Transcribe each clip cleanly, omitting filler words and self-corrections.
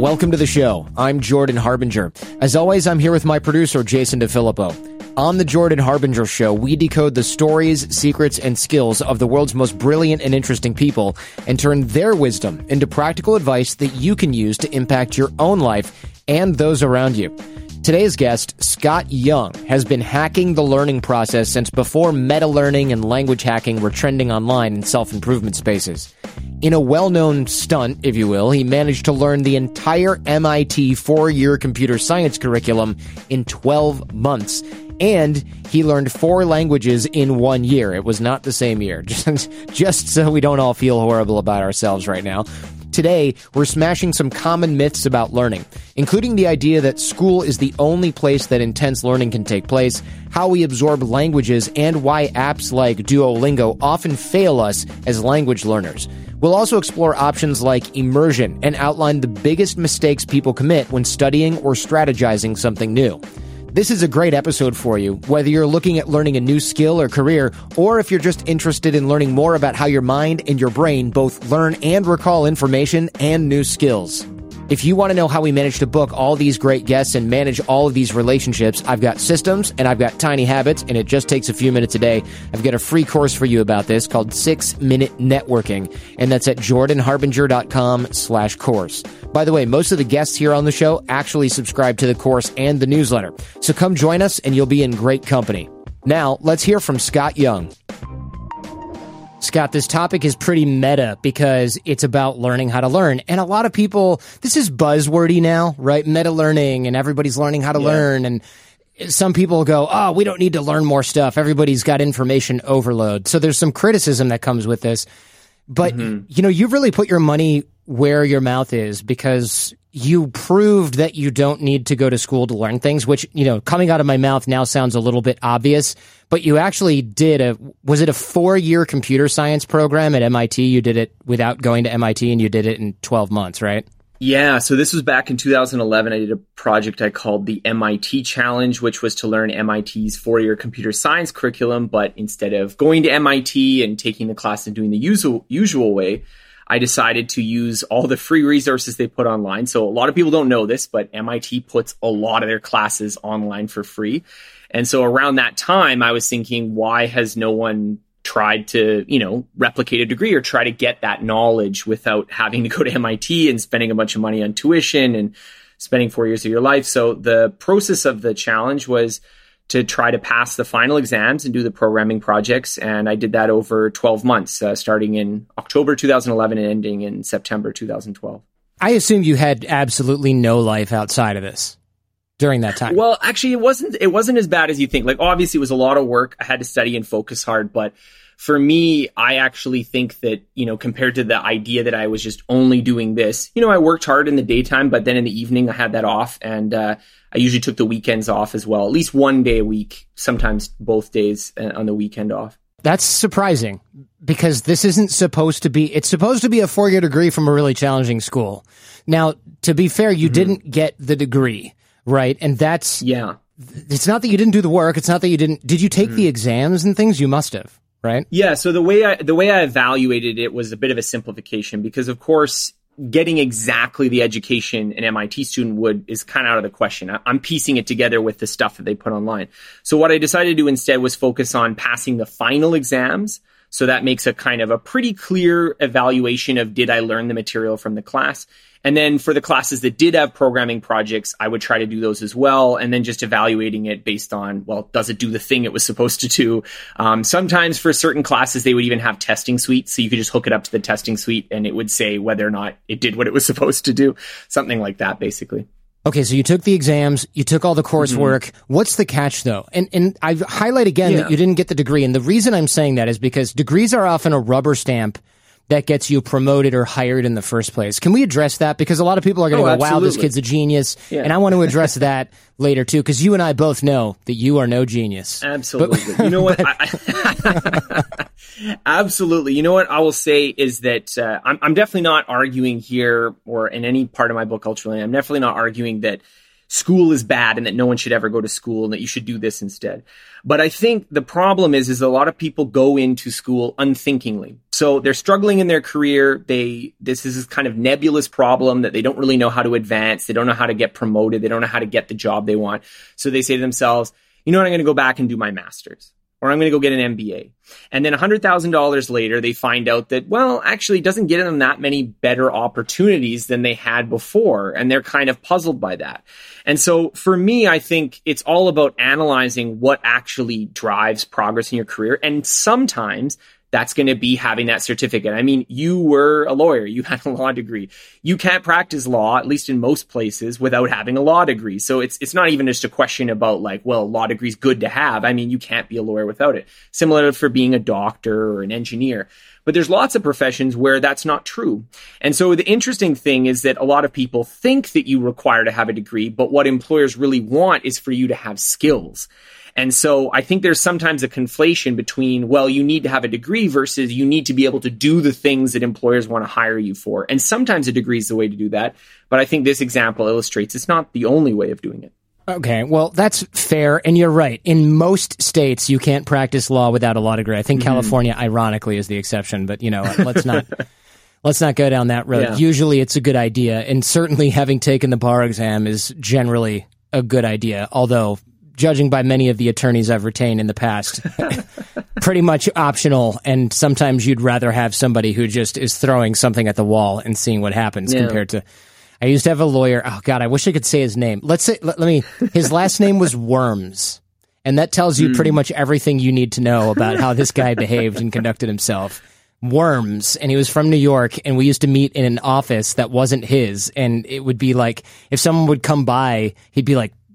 Welcome to the show. I'm Jordan Harbinger. As always, I'm here with my producer, Jason DeFilippo. On the Jordan Harbinger Show, we decode the stories, secrets, and skills of the world's most brilliant and interesting people and turn their wisdom into practical advice that you can use to impact your own life and those around you. Today's guest, Scott Young, has been hacking the learning process since before meta-learning and language hacking were trending online in self-improvement spaces. In a well-known stunt, if you will, he managed to learn the entire MIT four-year computer science curriculum in 12 months. And he learned 4 languages in 1 year. It was not the same year, just so we don't all feel horrible about ourselves right now. Today, we're smashing some common myths about learning, including the idea that school is the only place that intense learning can take place, how we absorb languages, and why apps like Duolingo often fail us as language learners. We'll also explore options like immersion and outline the biggest mistakes people commit when studying or strategizing something new. This is a great episode for you, whether you're looking at learning a new skill or career, or if you're just interested in learning more about how your mind and your brain both learn and recall information and new skills. If you want to know how we manage to book all these great guests and manage all of these relationships, I've got systems and I've got tiny habits, and it just takes a few minutes a day. I've got a free course for you about this called 6-Minute Networking, and that's at jordanharbinger.com/course. By the way, most of the guests here on the show actually subscribe to the course and the newsletter. So come join us and you'll be in great company. Now, let's hear from Scott Young. Scott, this topic is pretty meta because it's about learning how to learn. And a lot of people, this is buzzwordy now, right? Meta learning, and everybody's learning how to learn. And some people go, oh, we don't need to learn more stuff. Everybody's got information overload. So there's some criticism that comes with this. But, you know, you've really put your money where your mouth is because you proved that you don't need to go to school to learn things, which, you know, coming out of my mouth now sounds a little bit obvious, but you actually did was it a 4-year computer science program at MIT? You did it without going to MIT and you did it in 12 months, right? Yeah, so this was back in 2011. I did a project I called the MIT Challenge, which was to learn MIT's 4-year computer science curriculum, but instead of going to MIT and taking the class and doing the usual way, I decided to use all the free resources they put online. So a lot of people don't know this, but MIT puts a lot of their classes online for free. And so around that time, I was thinking, why has no one tried to, you know, replicate a degree or try to get that knowledge without having to go to MIT and spending a bunch of money on tuition and spending 4 years of your life? So the process of the challenge was to try to pass the final exams and do the programming projects. And I did that over 12 months, starting in October 2011 and ending in September 2012. I assume you had absolutely no life outside of this during that time. Well, actually, it wasn't as bad as you think. Like, obviously, it was a lot of work. I had to study and focus hard. But for me, I actually think that, you know, compared to the idea that I was just only doing this, you know, I worked hard in the daytime, but then in the evening, I had that off. And I usually took the weekends off as well, at least one day a week, sometimes both days on the weekend off. That's surprising because this isn't supposed to be, it's supposed to be a 4-year degree from a really challenging school. Now, to be fair, you didn't get the degree, right? And that's, it's not that you didn't do the work. It's not that you did you take the exams and things? You must have, right? Yeah. So the way I evaluated it was a bit of a simplification because, of course, getting exactly the education an MIT student would is kind of out of the question. I'm piecing it together with the stuff that they put online. So what I decided to do instead was focus on passing the final exams. So that makes a kind of a pretty clear evaluation of, did I learn the material from the class? And then for the classes that did have programming projects, I would try to do those as well. And then just evaluating it based on, well, does it do the thing it was supposed to do? Sometimes for certain classes, they would even have testing suites. So you could just hook it up to the testing suite and it would say whether or not it did what it was supposed to do. Something like that, basically. Okay, so you took the exams, you took all the coursework. What's the catch, though? And I highlight again that you didn't get the degree. And the reason I'm saying that is because degrees are often a rubber stamp that gets you promoted or hired in the first place. Can we address that? Because a lot of people are going to go, wow, this kid's a genius. Yeah. And I want to address that later, too, because you and I both know that you are no genius. Absolutely. You know what? Absolutely. You know what I will say is that I'm definitely not arguing here, or in any part of my book, Ultralearning, I'm definitely not arguing that school is bad and that no one should ever go to school and that you should do this instead. But I think the problem is a lot of people go into school unthinkingly. So they're struggling in their career. This is this kind of nebulous problem that they don't really know how to advance. They don't know how to get promoted. They don't know how to get the job they want. So they say to themselves, you know what, I'm going to go back and do my master's, or I'm going to go get an MBA. And then $100,000 later, they find out that, well, actually it doesn't get them that many better opportunities than they had before. And they're kind of puzzled by that. And so for me, I think it's all about analyzing what actually drives progress in your career. And sometimes that's going to be having that certificate. I mean, you were a lawyer. You had a law degree. You can't practice law, at least in most places, without having a law degree. So it's not even just a question about like, well, law degree is good to have. I mean, you can't be a lawyer without it. Similar for being a doctor or an engineer. But there's lots of professions where that's not true. And so the interesting thing is that a lot of people think that you require to have a degree, but what employers really want is for you to have skills. And so I think there's sometimes a conflation between, well, you need to have a degree versus you need to be able to do the things that employers want to hire you for. And sometimes a degree is the way to do that. But I think this example illustrates it's not the only way of doing it. Okay, well, that's fair. And you're right. In most states, you can't practice law without a law degree. I think California, ironically, is the exception. But, let's not go down that road. Yeah. Usually it's a good idea. And certainly having taken the bar exam is generally a good idea. Although, judging by many of the attorneys I've retained in the past, pretty much optional. And sometimes you'd rather have somebody who just is throwing something at the wall and seeing what happens compared to... I used to have a lawyer. Oh God, I wish I could say his name. His last name was Worms. And that tells you pretty much everything you need to know about how this guy behaved and conducted himself. Worms. And he was from New York, and we used to meet in an office that wasn't his. And it would be like, if someone would come by, he'd be like,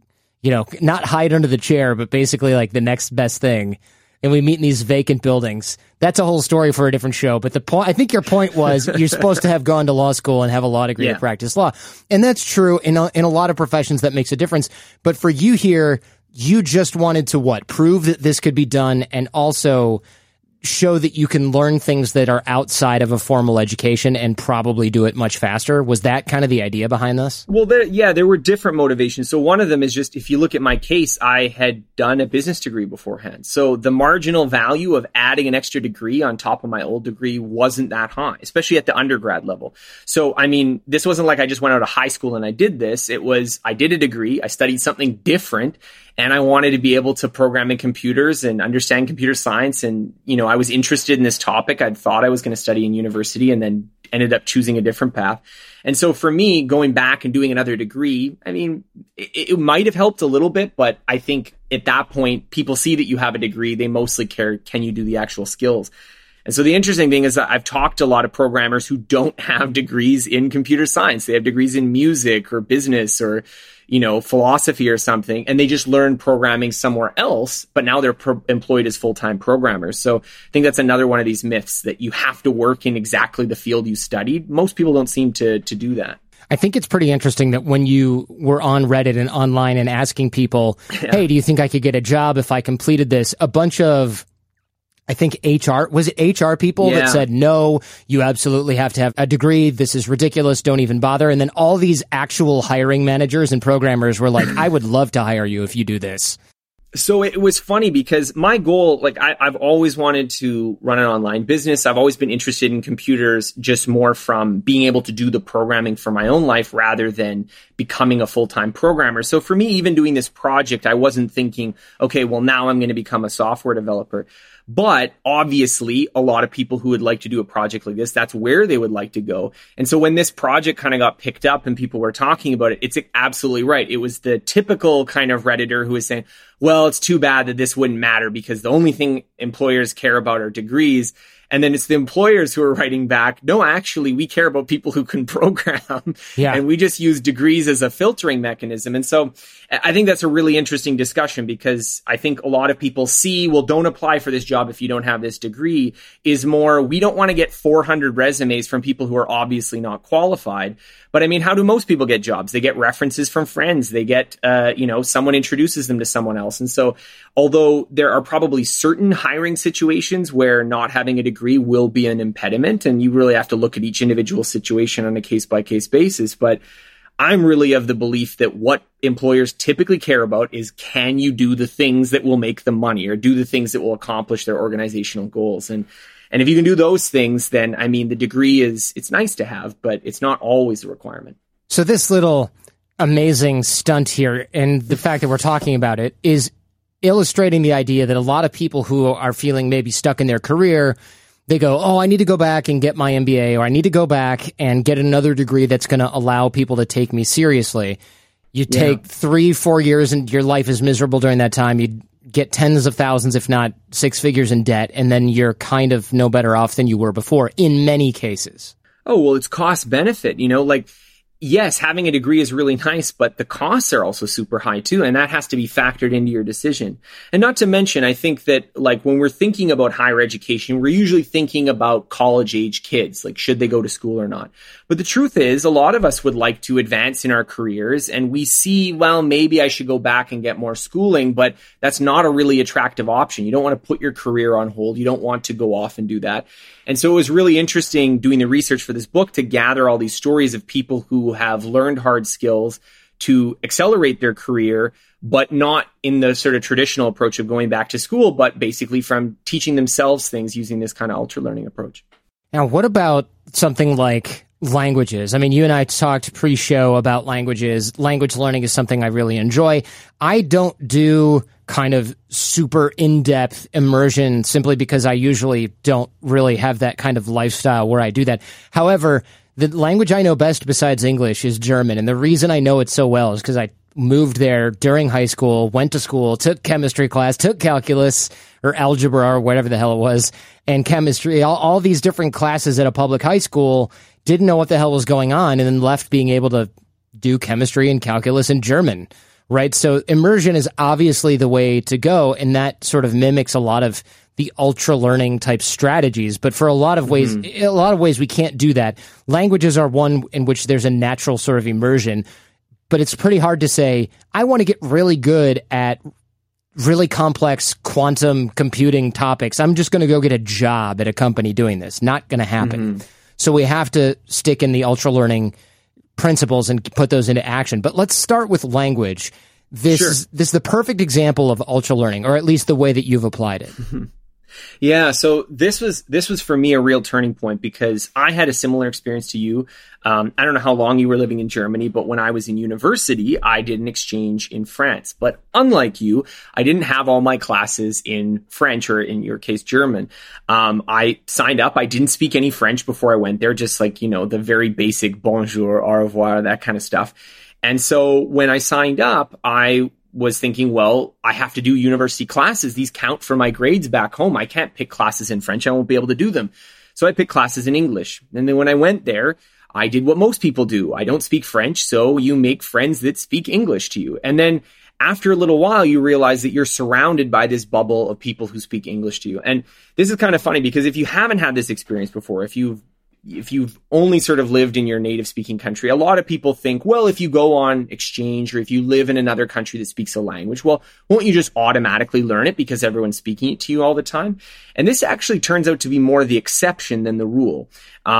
not hide under the chair, but basically like the next best thing. And we meet in these vacant buildings. That's a whole story for a different show. But I think your point was you're supposed to have gone to law school and have a law degree to practice law. And that's true in a lot of professions. That makes a difference. But for you here, you just wanted to prove that this could be done, and also show that you can learn things that are outside of a formal education and probably do it much faster. Was that kind of the idea behind this? Well, there were different motivations. So one of them is just, if you look at my case, I had done a business degree beforehand. So the marginal value of adding an extra degree on top of my old degree wasn't that high, especially at the undergrad level. So, I mean, this wasn't like I just went out of high school and I did this. It was, I did a degree, I studied something different, and I wanted to be able to program in computers and understand computer science. And, I was interested in this topic. I thought I was going to study in university and then ended up choosing a different path. And so for me, going back and doing another degree, I mean, it might have helped a little bit, but I think at that point, people see that you have a degree. They mostly care, can you do the actual skills? And so the interesting thing is that I've talked to a lot of programmers who don't have degrees in computer science. They have degrees in music or business or, philosophy or something, and they just learn programming somewhere else, but now they're employed as full-time programmers. So I think that's another one of these myths, that you have to work in exactly the field you studied. Most people don't seem to do that. I think it's pretty interesting that when you were on Reddit and online and asking people, hey, do you think I could get a job if I completed this? A bunch of, I think was it HR people that said, no, you absolutely have to have a degree. This is ridiculous. Don't even bother. And then all these actual hiring managers and programmers were like, I would love to hire you if you do this. So it was funny because my goal, I've always wanted to run an online business. I've always been interested in computers, just more from being able to do the programming for my own life rather than becoming a full-time programmer. So for me, even doing this project, I wasn't thinking, okay, well, now I'm going to become a software developer. But obviously, a lot of people who would like to do a project like this, that's where they would like to go. And so when this project kind of got picked up and people were talking about it, it's absolutely right. It was the typical kind of Redditor who was saying, well, it's too bad that this wouldn't matter because the only thing employers care about are degrees. And then it's the employers who are writing back, no, actually, we care about people who can program. Yeah. And we just use degrees as a filtering mechanism. And so I think that's a really interesting discussion, because I think a lot of people see, well, don't apply for this job if you don't have this degree, is more, we don't want to get 400 resumes from people who are obviously not qualified. But I mean, how do most people get jobs? They get references from friends. They get, someone introduces them to someone else. And so although there are probably certain hiring situations where not having a degree will be an impediment, and you really have to look at each individual situation on a case-by-case basis, but I'm really of the belief that what employers typically care about is, can you do the things that will make them money or do the things that will accomplish their organizational goals? And if you can do those things, then, I mean, the degree it's nice to have, but it's not always a requirement. So this little amazing stunt here, and the fact that we're talking about it, is illustrating the idea that a lot of people who are feeling maybe stuck in their career, they go, oh, I need to go back and get my MBA, or I need to go back and get another degree that's going to allow people to take me seriously. You take 3-4 years and your life is miserable during that time. You get tens of thousands, if not six figures in debt, and then you're kind of no better off than you were before in many cases. Oh, well, it's cost benefit, like, yes, having a degree is really nice, but the costs are also super high too. And that has to be factored into your decision. And not to mention, I think that like when we're thinking about higher education, we're usually thinking about college age kids, like should they go to school or not? But the truth is a lot of us would like to advance in our careers and we see, well, maybe I should go back and get more schooling, but that's not a really attractive option. You don't want to put your career on hold. You don't want to go off and do that. And so it was really interesting doing the research for this book to gather all these stories of people who have learned hard skills to accelerate their career, but not in the sort of traditional approach of going back to school, but basically from teaching themselves things using this kind of ultra learning approach. Now, what about something like languages? I mean, you and I talked pre-show about languages. Language learning is something I really enjoy. I don't do kind of super in-depth immersion simply because I usually don't really have that kind of lifestyle where I do that. However, the language I know best besides English is German. And the reason I know it so well is because I moved there during high school, went to school, took chemistry class, took calculus or algebra or whatever the hell it was, and chemistry, all these different classes at a public high school, didn't know what the hell was going on, and then left being able to do chemistry and calculus in German. Right. So immersion is obviously the way to go. And that sort of mimics a lot of the ultra learning type strategies. But for a lot of ways, we can't do that. Languages are one in which there's a natural sort of immersion, but it's pretty hard to say, I want to get really good at really complex quantum computing topics. I'm just going to go get a job at a company doing this. Not going to happen. So we have to stick in the ultra learning principles and put those into action. But let's start with language. This is the perfect example of ultra learning, or at least the way that you've applied it. Yeah, so this was for me a real turning point because I had a similar experience to you. I don't know how long you were living in Germany, but when I was in university, I did an exchange in France. But unlike you, I didn't have all my classes in French, or in your case, German. I signed up. I didn't speak any French before I went there, just like, the very basic bonjour, au revoir, that kind of stuff. And so when I signed up, I was thinking, well, I have to do university classes. These count for my grades back home. I can't pick classes in French. I won't be able to do them. So I picked classes in English. And then when I went there, I did what most people do. I don't speak French, so you make friends that speak English to you. And then after a little while, you realize that you're surrounded by this bubble of people who speak English to you. And this is kind of funny because if you haven't had this experience before, if you've only sort of lived in your native speaking country, a lot of people think, well, if you go on exchange or if you live in another country that speaks a language, well, won't you just automatically learn it because everyone's speaking it to you all the time? And this actually turns out to be more the exception than the rule.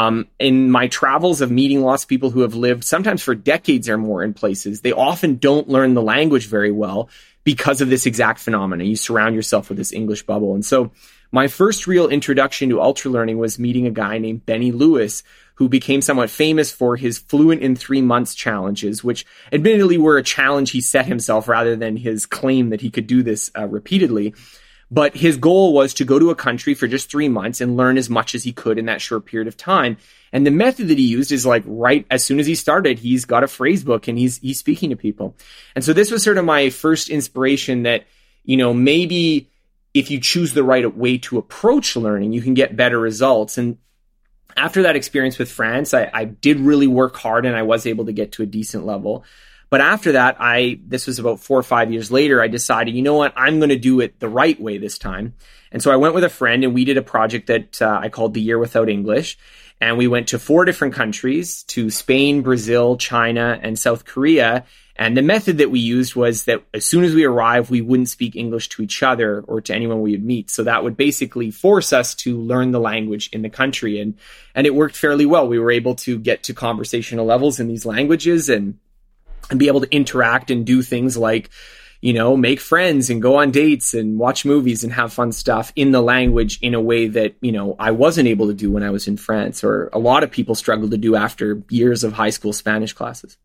In my travels of meeting lots of people who have lived sometimes for decades or more in places, they often don't learn the language very well because of this exact phenomenon. You surround yourself with this English bubble. And so my first real introduction to ultra learning was meeting a guy named Benny Lewis, who became somewhat famous for his Fluent in 3 months challenges, which admittedly were a challenge he set himself rather than his claim that he could do this repeatedly. But his goal was to go to a country for just 3 months and learn as much as he could in that short period of time. And the method that he used is like right as soon as he started, he's got a phrase book and he's speaking to people. And so this was sort of my first inspiration that, maybe if you choose the right way to approach learning, you can get better results. And after that experience with France, I did really work hard and I was able to get to a decent level. But after that, this was about 4 or 5 years later, I decided, you know what, I'm going to do it the right way this time. And so I went with a friend and we did a project that I called The Year Without English. And we went to 4 different countries, to Spain, Brazil, China, and South Korea. And the method that we used was that as soon as we arrived, we wouldn't speak English to each other or to anyone we would meet. So that would basically force us to learn the language in the country. And it worked fairly well. We were able to get to conversational levels in these languages. And and be able to interact and do things like, make friends and go on dates and watch movies and have fun stuff in the language in a way that, I wasn't able to do when I was in France, or a lot of people struggle to do after years of high school Spanish classes.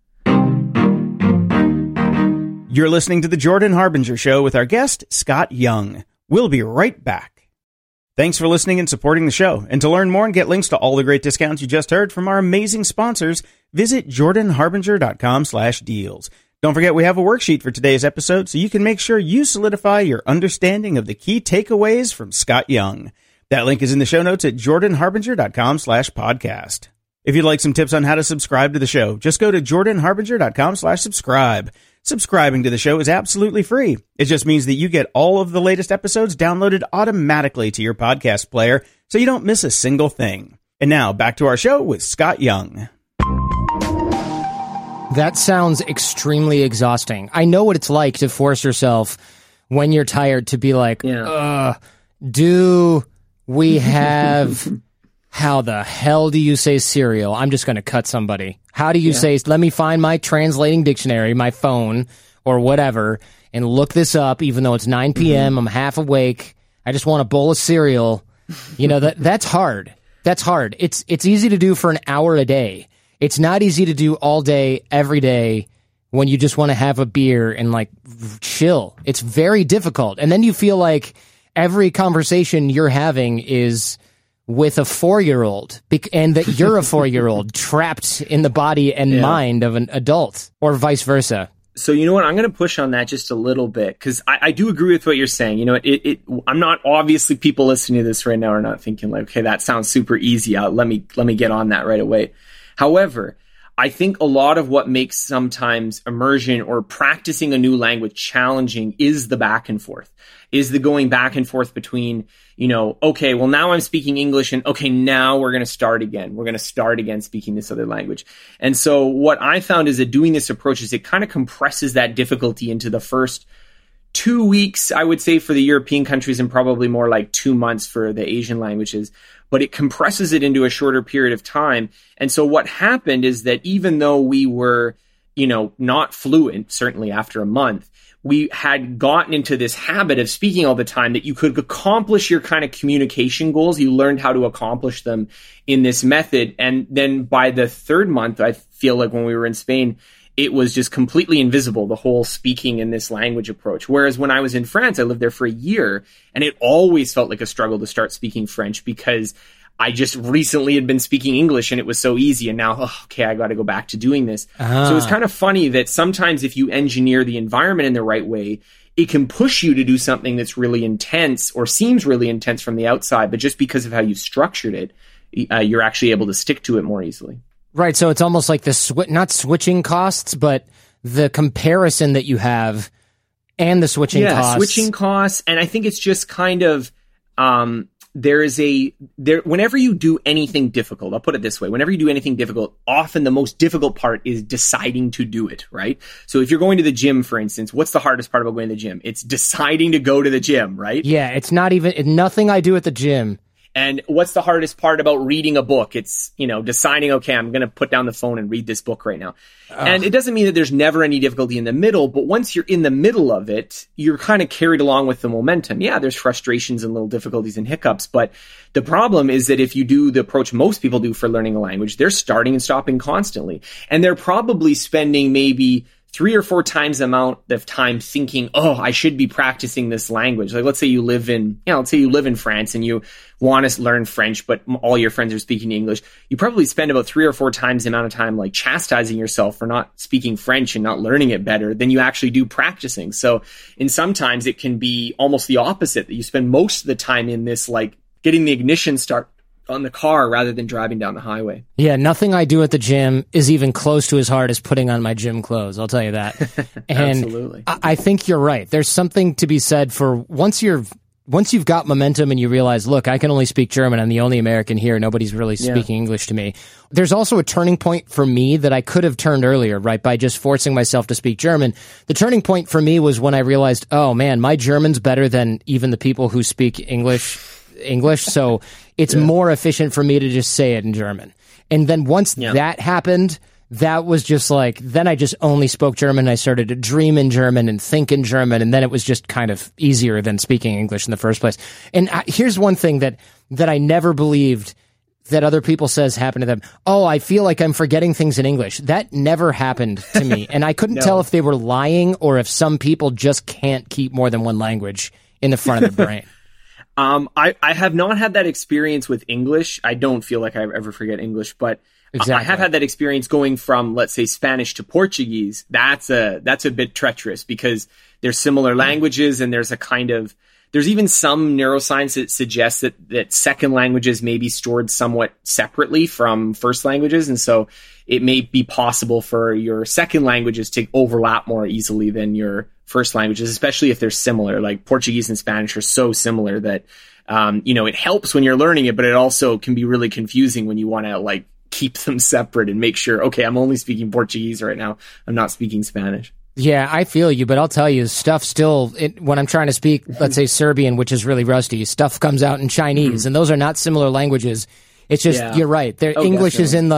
You're listening to The Jordan Harbinger Show with our guest, Scott Young. We'll be right back. Thanks for listening and supporting the show. And to learn more and get links to all the great discounts you just heard from our amazing sponsors, visit jordanharbinger.com/deals. Don't forget we have a worksheet for today's episode so you can make sure you solidify your understanding of the key takeaways from Scott Young. That link is in the show notes at jordanharbinger.com/podcast. If you'd like some tips on how to subscribe to the show, just go to jordanharbinger.com/subscribe. Subscribing to the show is absolutely free. It just means that you get all of the latest episodes downloaded automatically to your podcast player, so you don't miss a single thing. And now, back to our show with Scott Young. That sounds extremely exhausting. I know what it's like to force yourself when you're tired to be like, do we have... How the hell do you say cereal? I'm just going to cut somebody. How do you say, let me find my translating dictionary, my phone, or whatever, and look this up, even though it's 9 p.m., I'm half awake, I just want a bowl of cereal. That's hard. That's hard. It's easy to do for an hour a day. It's not easy to do all day, every day, when you just want to have a beer and, chill. It's very difficult. And then you feel like every conversation you're having is with a 4-year-old, and that you're a 4-year-old trapped in the body and mind of an adult, or vice versa. So you know what? I'm going to push on that just a little bit, because I do agree with what you're saying. I'm not, obviously people listening to this right now are not thinking like, okay, that sounds super easy. Let me get on that right away. However, I think a lot of what makes sometimes immersion or practicing a new language challenging is the back and forth, is the going back and forth between, okay, well, now I'm speaking English, and okay, now we're going to start again. We're going to start again speaking this other language. And so what I found is that doing this approach is it kind of compresses that difficulty into the first 2 weeks, I would say, for the European countries, and probably more like 2 months for the Asian languages. But it compresses it into a shorter period of time. And so what happened is that even though we were, not fluent, certainly after a month, we had gotten into this habit of speaking all the time, that you could accomplish your kind of communication goals. You learned how to accomplish them in this method. And then by the 3rd month, I feel like when we were in Spain, it was just completely invisible, the whole speaking in this language approach. Whereas when I was in France, I lived there for a year, and it always felt like a struggle to start speaking French, because I just recently had been speaking English and it was so easy. And now, I got to go back to doing this. So it's kind of funny that sometimes if you engineer the environment in the right way, it can push you to do something that's really intense or seems really intense from the outside. But just because of how you structured it, you're actually able to stick to it more easily. Right. So it's almost like not switching costs, but the comparison that you have and the switching costs. Yeah, switching costs. And I think it's just kind of... whenever you do anything difficult, I'll put it this way, whenever you do anything difficult, often the most difficult part is deciding to do it, right? So if you're going to the gym, for instance, what's the hardest part about going to the gym? It's deciding to go to the gym, right? Yeah, it's nothing I do at the gym. And what's the hardest part about reading a book? It's, deciding, okay, I'm going to put down the phone and read this book right now. And it doesn't mean that there's never any difficulty in the middle, but once you're in the middle of it, you're kind of carried along with the momentum. Yeah, there's frustrations and little difficulties and hiccups, but the problem is that if you do the approach most people do for learning a language, they're starting and stopping constantly. And they're probably spending maybe 3 or 4 times the amount of time thinking, I should be practicing this language. Like, let's say you live in France and you want to learn French, but all your friends are speaking English. You probably spend about 3 or 4 times the amount of time like chastising yourself for not speaking French and not learning it better than you actually do practicing. So sometimes it can be almost the opposite, that you spend most of the time in this, like getting the ignition start on the car rather than driving down the highway. Yeah, nothing I do at the gym is even close to as hard as putting on my gym clothes, I'll tell you that. And absolutely. I think you're right. There's something to be said for once you've got momentum and you realize, look, I can only speak German, I'm the only American here, nobody's really speaking English to me. There's also a turning point for me that I could have turned earlier, right, by just forcing myself to speak German. The turning point for me was when I realized, oh man, my German's better than even the people who speak English, so it's more efficient for me to just say it in German. And then once that happened, that was just like, then I just only spoke German. I started to dream in German and think in German. And then it was just kind of easier than speaking English in the first place. And here's one thing that I never believed that other people says happened to them. Oh, I feel like I'm forgetting things in English. That never happened to me. And I couldn't tell if they were lying or if some people just can't keep more than one language in the front of their brain. I have not had that experience with English. I don't feel like I ever forget English, but exactly. I have had that experience going from, let's say, Spanish to Portuguese. That's a bit treacherous because there's similar languages and there's even some neuroscience that suggests that second languages may be stored somewhat separately from first languages. And so it may be possible for your second languages to overlap more easily than your first languages, especially if they're similar. Like Portuguese and Spanish are so similar that, it helps when you're learning it, but it also can be really confusing when you want to keep them separate and make sure, okay, I'm only speaking Portuguese right now. I'm not speaking Spanish. Yeah, I feel you, but I'll tell you, stuff still, when I'm trying to speak, let's say Serbian, which is really rusty, stuff comes out in Chinese, and those are not similar languages. It's just, You're right. English is in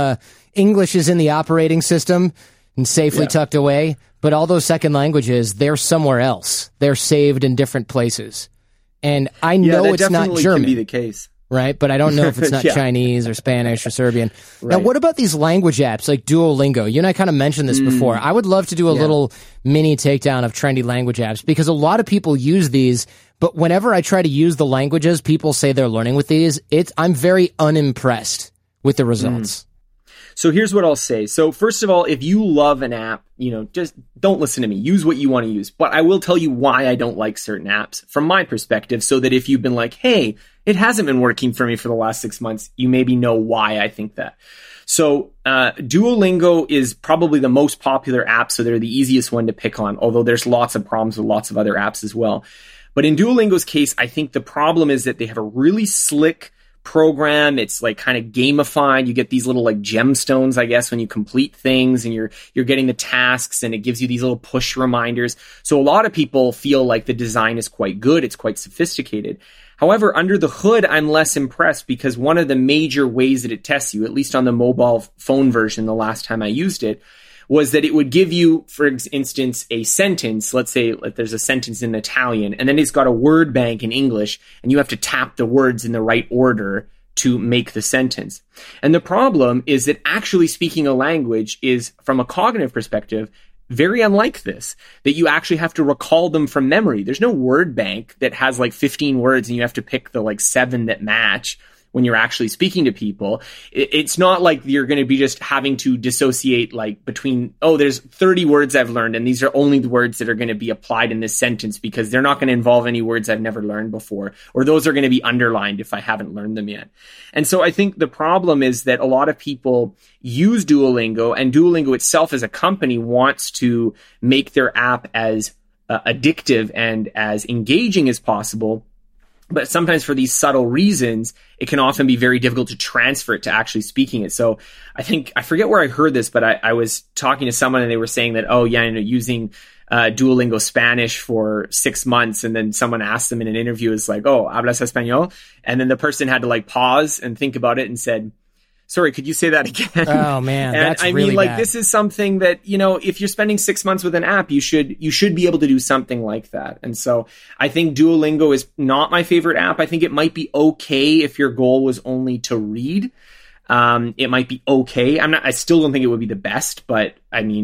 the operating system and safely tucked away, but all those second languages, they're somewhere else. They're saved in different places. And I know it's not German. Can be the case. Right, but I don't know if it's not Chinese or Spanish or Serbian. Right. Now, what about these language apps like Duolingo? You and I kind of mentioned this before. I would love to do a little mini takedown of trendy language apps because a lot of people use these, but whenever I try to use the languages people say they're learning with these, I'm very unimpressed with the results. So here's what I'll say. So first of all, if you love an app, just don't listen to me. Use what you want to use. But I will tell you why I don't like certain apps from my perspective, so that if you've been like, hey, it hasn't been working for me for the last 6 months, you maybe know why I think that. So Duolingo is probably the most popular app, so they're the easiest one to pick on, although there's lots of problems with lots of other apps as well. But in Duolingo's case, I think the problem is that they have a really slick program. It's kind of gamified. You get these little gemstones, I guess, when you complete things, and you're getting the tasks, and it gives you these little push reminders. So a lot of people feel like the design is quite good. It's quite sophisticated. However, under the hood, I'm less impressed because one of the major ways that it tests you, at least on the mobile phone version the last time I used it, was that it would give you, for instance, a sentence. Let's say there's a sentence in Italian, and then it's got a word bank in English, and you have to tap the words in the right order to make the sentence. And the problem is that actually speaking a language is, from a cognitive perspective, very unlike this, that you actually have to recall them from memory. There's no word bank that has 15 words and you have to pick the 7 that match when you're actually speaking to people. It's not like you're going to be just having to dissociate between, there's 30 words I've learned and these are only the words that are going to be applied in this sentence because they're not going to involve any words I've never learned before, or those are going to be underlined if I haven't learned them yet. And so I think the problem is that a lot of people use Duolingo, and Duolingo itself as a company wants to make their app as addictive and as engaging as possible. But sometimes for these subtle reasons, it can often be very difficult to transfer it to actually speaking it. So I forget where I heard this, but I was talking to someone and they were saying that, using Duolingo Spanish for 6 months. And then someone asked them in an interview, is ¿hablas español? And then the person had to pause and think about it and said, sorry, could you say that again? Oh man, that's really bad. This is something that, if you're spending 6 months with an app, you should be able to do something like that. And so I think Duolingo is not my favorite app. I think it might be okay if your goal was only to read. It might be okay. I still don't think it would be the best, but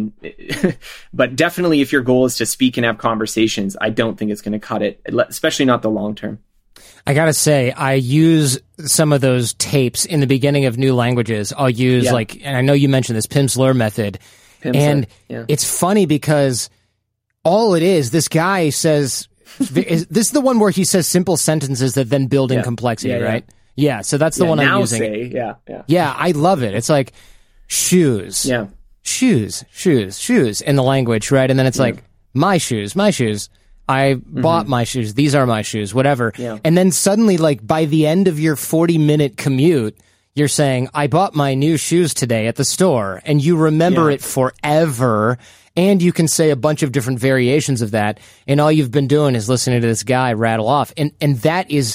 but definitely if your goal is to speak and have conversations, I don't think it's going to cut it, especially not the long term. I gotta say, I use some of those tapes in the beginning of new languages. I'll use and I know you mentioned this Pimsleur method. It's funny because all it is, this guy says, this is the one where he says simple sentences that then build in complexity, right? Yeah, so that's the one I'm using. Yeah, I love it. It's like shoes. Yeah. Shoes in the language, right? And then it's my shoes. I bought my shoes. These are my shoes, whatever. Yeah. And then suddenly, by the end of your 40-minute commute, you're saying, I bought my new shoes today at the store. And you remember it forever. And you can say a bunch of different variations of that. And all you've been doing is listening to this guy rattle off. And that is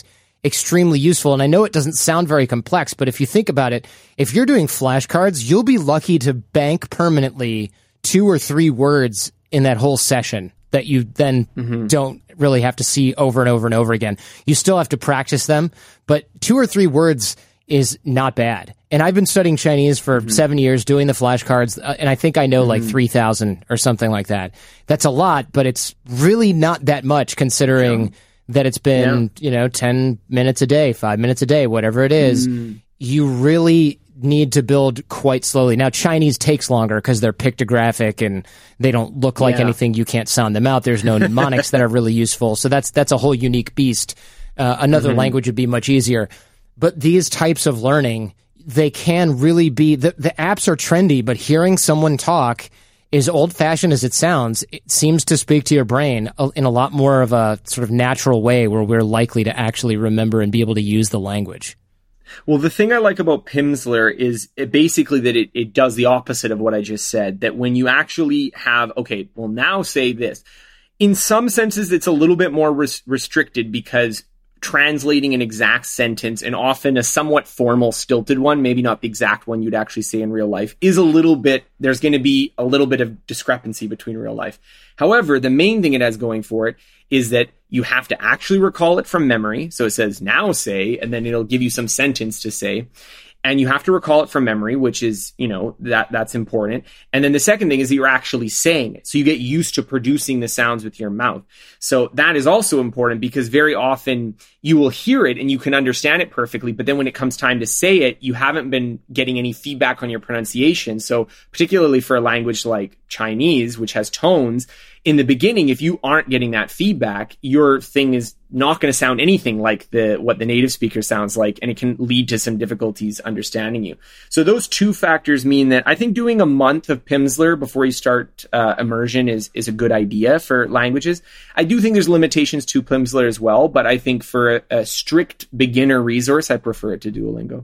extremely useful. And I know it doesn't sound very complex, but if you think about it, if you're doing flashcards, you'll be lucky to bank permanently 2 or 3 words in that whole session that you then don't really have to see over and over and over again. You still have to practice them, but 2 or 3 words is not bad. And I've been studying Chinese for 7 years, doing the flashcards, and I think I know like 3,000 or something like that. That's a lot, but it's really not that much considering that it's been, 10 minutes a day, 5 minutes a day, whatever it is. You really need to build quite slowly. Now, Chinese takes longer because they're pictographic and they don't look like anything. You can't sound them out. There's no mnemonics that are really useful. So that's a whole unique beast. Another language would be much easier. But these types of learning, they can really be, the apps are trendy, but hearing someone talk, as old-fashioned as it sounds, it seems to speak to your brain in a lot more of a sort of natural way where we're likely to actually remember and be able to use the language. Well, the thing I like about Pimsleur is basically that it does the opposite of what I just said, that when you actually have, okay, well, now say this. In some senses, it's a little bit more restricted because translating an exact sentence, and often a somewhat formal, stilted one, maybe not the exact one you'd actually say in real life, is there's going to be a little bit of discrepancy between real life. However, the main thing it has going for it is that you have to actually recall it from memory. So it says now say, and then it'll give you some sentence to say. And you have to recall it from memory, which is, that's important. And then the second thing is that you're actually saying it. So you get used to producing the sounds with your mouth. So that is also important because very often you will hear it and you can understand it perfectly. But then when it comes time to say it, you haven't been getting any feedback on your pronunciation. So particularly for a language like Chinese, which has tones, in the beginning, if you aren't getting that feedback, your thing is not going to sound anything like what the native speaker sounds like, and it can lead to some difficulties understanding you. So those two factors mean that I think doing a month of Pimsleur before you start immersion is a good idea for languages. I do think there's limitations to Pimsleur as well, but I think for a strict beginner resource, I prefer it to Duolingo.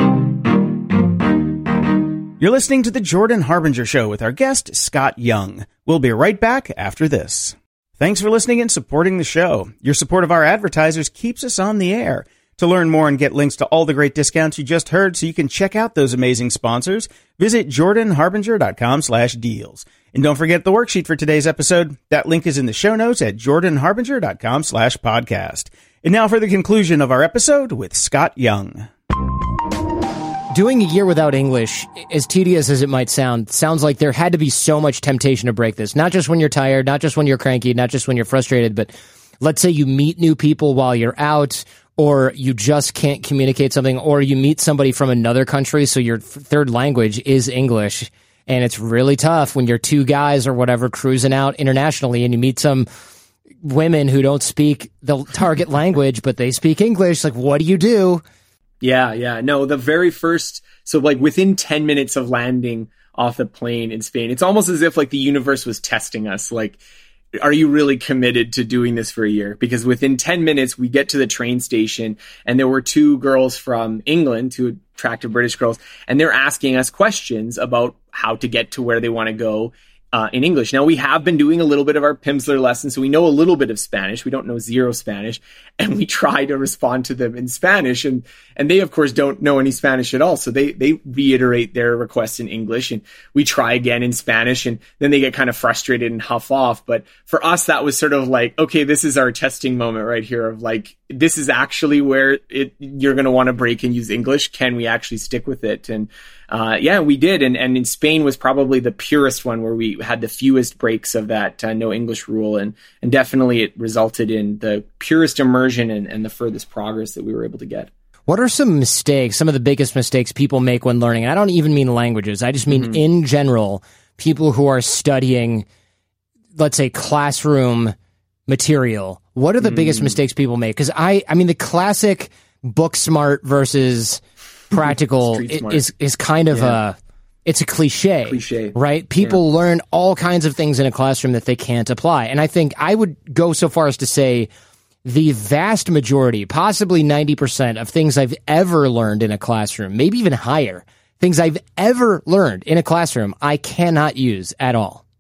You're listening to The Jordan Harbinger Show with our guest, Scott Young. We'll be right back after this. Thanks for listening and supporting the show. Your support of our advertisers keeps us on the air. To learn more and get links to all the great discounts you just heard so you can check out those amazing sponsors, visit jordanharbinger.com/deals. And don't forget the worksheet for today's episode. That link is in the show notes at jordanharbinger.com/podcast. And now for the conclusion of our episode with Scott Young. Doing a year without English, as tedious as it might sound, sounds like there had to be so much temptation to break this. Not just when you're tired, not just when you're cranky, not just when you're frustrated, but let's say you meet new people while you're out, or you just can't communicate something, or you meet somebody from another country, so your third language is English, and it's really tough when you're 2 guys or whatever cruising out internationally, and you meet some women who don't speak the target language, but they speak English. Like, what do you do? Yeah. No, the very first, so like within 10 minutes of landing off the plane in Spain, it's almost as if like the universe was testing us. Like, are you really committed to doing this for a year? Because within 10 minutes, we get to the train station and there were 2 girls from England, 2 attractive British girls, and they're asking us questions about how to get to where they want to go in English. Now, we have been doing a little bit of our Pimsleur lessons, so we know a little bit of Spanish. We don't know zero Spanish, and we try to respond to them in Spanish, and they, of course, don't know any Spanish at all, so they reiterate their requests in English, and we try again in Spanish, and then they get kind of frustrated and huff off. But for us, that was sort of like, okay, this is our testing moment right here of like, this is actually where you're going to want to break and use English. Can we actually stick with it? And we did. And in Spain was probably the purest one where we had the fewest breaks of that no English rule. And definitely it resulted in the purest immersion and the furthest progress that we were able to get. What are some of the biggest mistakes people make when learning? And I don't even mean languages. I just mean in general, people who are studying, let's say, classroom material. What are the biggest mistakes people make? Because I mean, the classic book smart versus practical is kind of it's a cliche, right? People learn all kinds of things in a classroom that they can't apply. And I think I would go so far as to say the vast majority, possibly 90% of things I've ever learned in a classroom, maybe even higher, things I've ever learned in a classroom, I cannot use at all.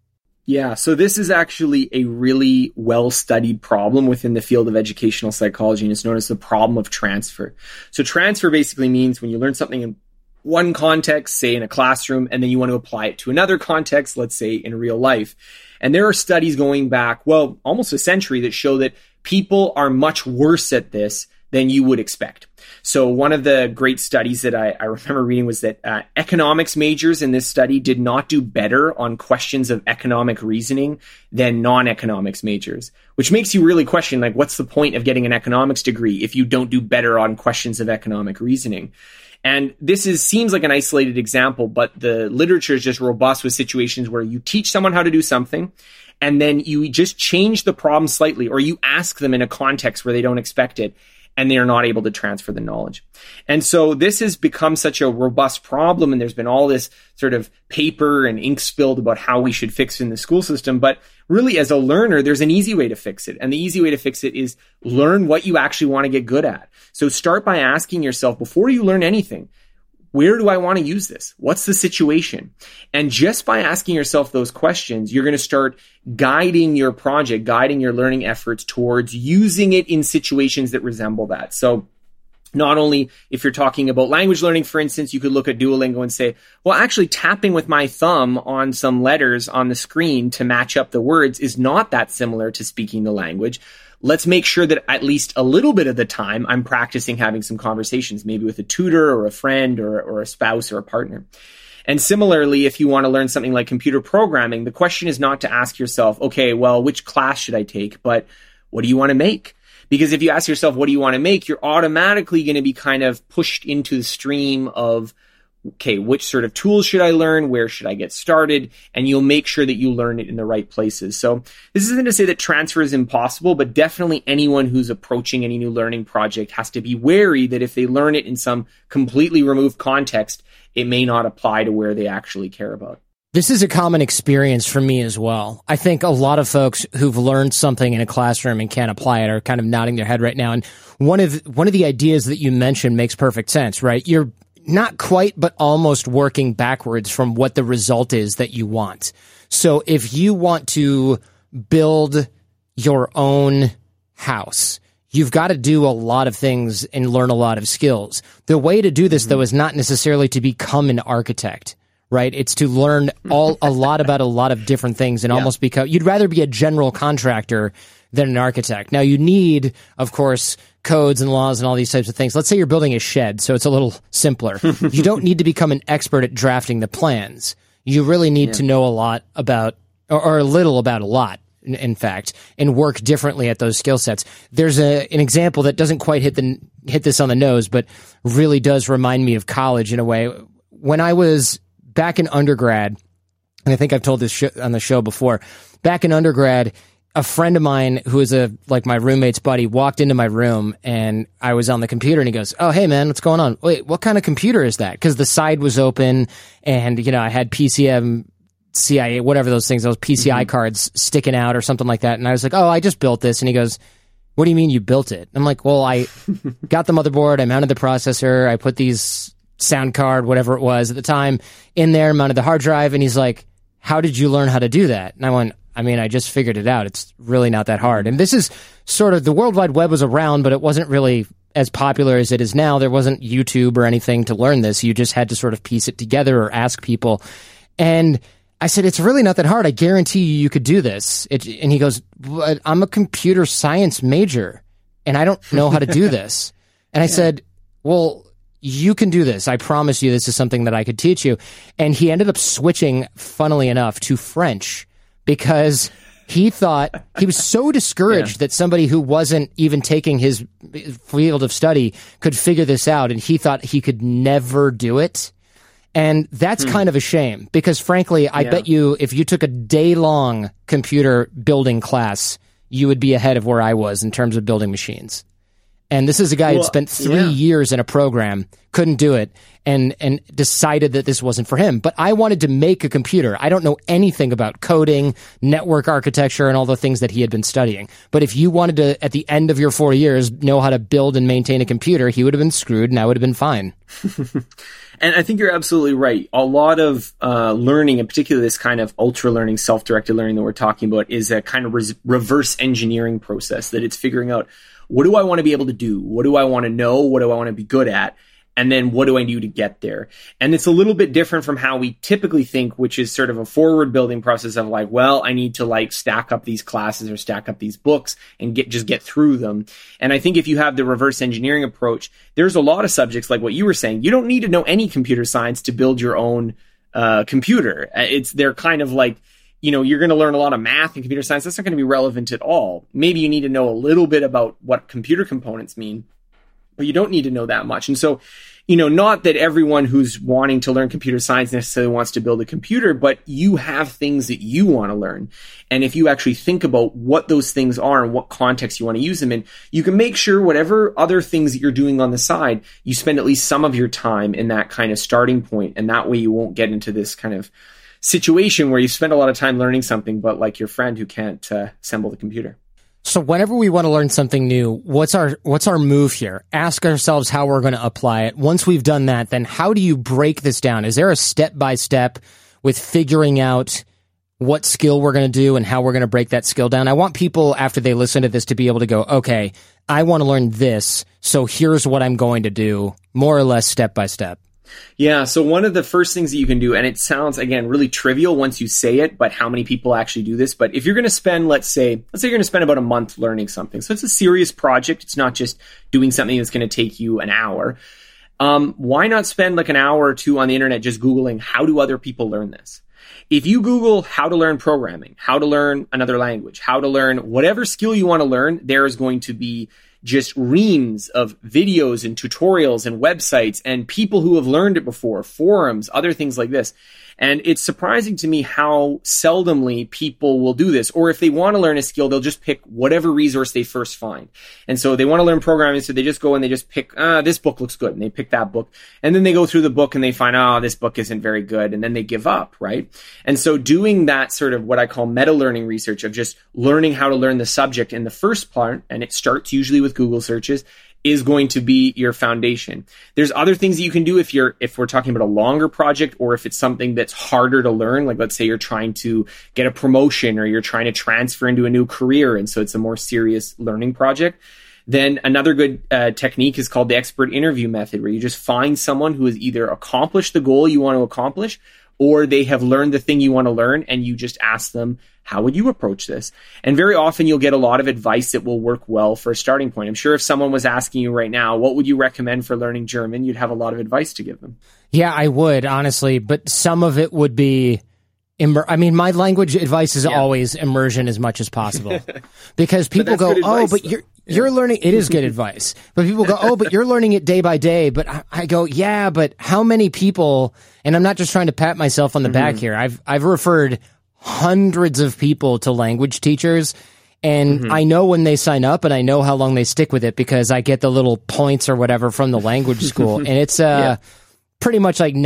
Yeah, so this is actually a really well-studied problem within the field of educational psychology, and it's known as the problem of transfer. So transfer basically means when you learn something in one context, say in a classroom, and then you want to apply it to another context, let's say in real life. And there are studies going back, well, almost a century that show that people are much worse at this than you would expect. So one of the great studies that I remember reading was that economics majors in this study did not do better on questions of economic reasoning than non-economics majors, which makes you really question, like, what's the point of getting an economics degree if you don't do better on questions of economic reasoning? And this seems like an isolated example, but the literature is just robust with situations where you teach someone how to do something, and then you just change the problem slightly, or you ask them in a context where they don't expect it, and they are not able to transfer the knowledge. And so this has become such a robust problem, and there's been all this sort of paper and ink spilled about how we should fix it in the school system. But really, as a learner, there's an easy way to fix it. And the easy way to fix it is learn what you actually want to get good at. So start by asking yourself, before you learn anything, where do I want to use this? What's the situation? And just by asking yourself those questions, you're going to start guiding your project, guiding your learning efforts towards using it in situations that resemble that. So not only if you're talking about language learning, for instance, you could look at Duolingo and say, well, actually tapping with my thumb on some letters on the screen to match up the words is not that similar to speaking the language. Let's make sure that at least a little bit of the time I'm practicing having some conversations, maybe with a tutor or a friend or a spouse or a partner. And similarly, if you want to learn something like computer programming, the question is not to ask yourself, okay, well, which class should I take? But what do you want to make? Because if you ask yourself, what do you want to make? You're automatically going to be kind of pushed into the stream of, okay, which sort of tools should I learn? Where should I get started? And you'll make sure that you learn it in the right places. So this isn't to say that transfer is impossible, but definitely anyone who's approaching any new learning project has to be wary that if they learn it in some completely removed context, it may not apply to where they actually care about. This is a common experience for me as well. I think a lot of folks who've learned something in a classroom and can't apply it are kind of nodding their head right now. And one of the ideas that you mentioned makes perfect sense, right? You're not quite, but almost working backwards from what the result is that you want. So if you want to build your own house, you've got to do a lot of things and learn a lot of skills. The way to do this, though, is not necessarily to become an architect, right? It's to learn a lot about a lot of different things and almost become, you'd rather be a general contractor than an architect. Now, you need, of course, codes and laws and all these types of things. Let's say you're building a shed, so it's a little simpler. You don't need to become an expert at drafting the plans. You really need to know a lot about, or a little about a lot, in fact, and work differently at those skill sets. There's an example that doesn't quite hit this on the nose, but really does remind me of college in a way. When I was back in undergrad, and I think I've told this on the show before, back in undergrad, a friend of mine who is my roommate's buddy walked into my room, and I was on the computer, and he goes, "Oh, hey man, what's going on? Wait, what kind of computer is that?" Because the side was open, and I had PCM, CIA, whatever those PCI cards sticking out or something like that. And I was like, "Oh, I just built this." And he goes, "What do you mean you built it?" I'm like, "Well, I got the motherboard, I mounted the processor, I put these sound card, whatever it was at the time, in there, mounted the hard drive." And he's like, "How did you learn how to do that?" And I went, I just figured it out. It's really not that hard. And this is sort of, the World Wide Web was around, but it wasn't really as popular as it is now. There wasn't YouTube or anything to learn this. You just had to sort of piece it together or ask people. And I said, "It's really not that hard. I guarantee you could do this." And he goes, "I'm a computer science major, and I don't know how to do this." And I said, "Well, you can do this. I promise you this is something that I could teach you." And he ended up switching, funnily enough, to French, because he thought, he was so discouraged that somebody who wasn't even taking his field of study could figure this out, and he thought he could never do it. And that's kind of a shame, because frankly, I bet you if you took a day-long computer building class, you would be ahead of where I was in terms of building machines. And this is a guy who spent 3 years in a program, couldn't do it, and decided that this wasn't for him. But I wanted to make a computer. I don't know anything about coding, network architecture, and all the things that he had been studying. But if you wanted to, at the end of your 4 years, know how to build and maintain a computer, he would have been screwed and I would have been fine. And I think you're absolutely right. A lot of learning, in particular this kind of ultra learning, self-directed learning that we're talking about, is a kind of reverse engineering process, that it's figuring out, what do I want to be able to do? What do I want to know? What do I want to be good at? And then what do I do to get there? And it's a little bit different from how we typically think, which is sort of a forward building process of like, well, I need to like stack up these classes or stack up these books and get through them. And I think if you have the reverse engineering approach, there's a lot of subjects like what you were saying. You don't need to know any computer science to build your own computer. They're kind of like, you're going to learn a lot of math and computer science. That's not going to be relevant at all. Maybe you need to know a little bit about what computer components mean, but you don't need to know that much. And so, not that everyone who's wanting to learn computer science necessarily wants to build a computer, but you have things that you want to learn. And if you actually think about what those things are and what context you want to use them in, you can make sure whatever other things that you're doing on the side, you spend at least some of your time in that kind of starting point. And that way you won't get into this kind of situation where you spend a lot of time learning something, but like your friend who can't assemble the computer. So whenever we want to learn something new, what's our move here? Ask ourselves how we're going to apply it. Once we've done that, then how do you break this down? Is there a step-by-step with figuring out what skill we're going to do and how we're going to break that skill down? I want people, after they listen to this, to be able to go, okay, I want to learn this, so here's what I'm going to do, more or less step-by-step. Yeah, so one of the first things that you can do, and it sounds, again, really trivial once you say it, but how many people actually do this? But if you're going to spend, let's say you're going to spend about a month learning something. So it's a serious project. It's not just doing something that's going to take you an hour. Why not spend like an hour or two on the internet just Googling, how do other people learn this? If you Google how to learn programming, how to learn another language, how to learn whatever skill you want to learn, there is going to be just reams of videos and tutorials and websites and people who have learned it before, forums, other things like this. And it's surprising to me how seldomly people will do this. Or if they want to learn a skill, they'll just pick whatever resource they first find. And so they want to learn programming, so they just go and they just pick, this book looks good. And they pick that book. And then they go through the book and they find, this book isn't very good. And then they give up, right? And so doing that sort of what I call meta-learning research of just learning how to learn the subject in the first part, and it starts usually with Google searches, is going to be your foundation. There's other things that you can do if we're talking about a longer project, or if it's something that's harder to learn, like let's say you're trying to get a promotion or you're trying to transfer into a new career, and so it's a more serious learning project. Then another good technique is called the expert interview method, where you just find someone who has either accomplished the goal you want to accomplish, or they have learned the thing you want to learn, and you just ask them, how would you approach this? And very often you'll get a lot of advice that will work well for a starting point. I'm sure if someone was asking you right now, what would you recommend for learning German? You'd have a lot of advice to give them. Yeah, I would, honestly, but some of it would be my language advice is always immersion as much as possible. Because people go, but you're learning, it is good advice. But people go, but you're learning it day by day. But I go, yeah, but how many people, and I'm not just trying to pat myself on the back here. I've referred hundreds of people to language teachers, and I know when they sign up, and I know how long they stick with it because I get the little points or whatever from the language school. And it's pretty much like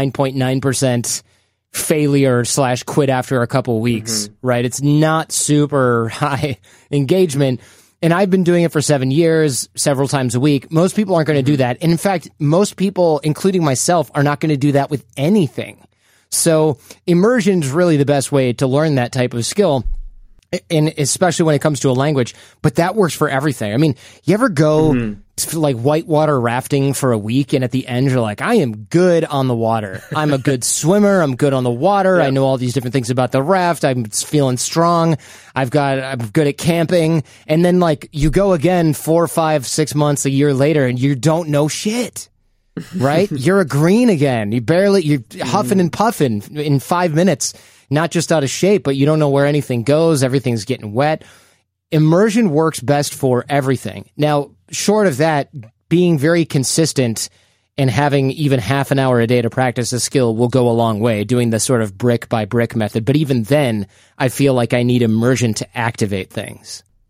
99.9% failure / quit after a couple weeks, right? It's not super high engagement. And I've been doing it for 7 years, several times a week. Most people aren't going to do that. And in fact, most people, including myself, are not going to do that with anything. So immersion is really the best way to learn that type of skill, and especially when it comes to a language. But that works for everything. I mean, you ever go to like whitewater rafting for a week, and at the end you're like, I am good on the water. I'm a good swimmer. I'm good on the water. I know all these different things about the raft. I'm feeling strong. I'm good at camping. And then like you go again 4, 5, 6 months, a year later, and you don't know shit. Right? You're a green again. You're huffing and puffing in 5 minutes, not just out of shape, but you don't know where anything goes. Everything's getting wet. Immersion works best for everything. Now, short of that, being very consistent and having even half an hour a day to practice a skill will go a long way, doing the sort of brick by brick method. But even then, I feel like I need immersion to activate things.